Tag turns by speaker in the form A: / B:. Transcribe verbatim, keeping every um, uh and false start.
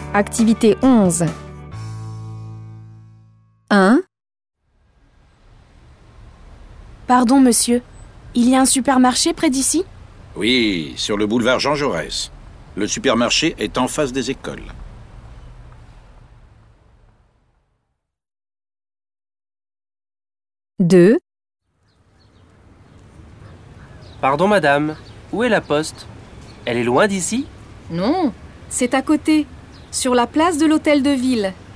A: Activité onze. un.
B: Pardon, monsieur. Il y a un supermarché près d'ici ?
C: Oui, sur le boulevard Jean Jaurès. Le supermarché est en face des écoles.
A: deux.
D: Pardon madame, où est la poste ? Elle est loin d'ici ?
A: Non, c'est à côté, sur la place de l'hôtel de ville.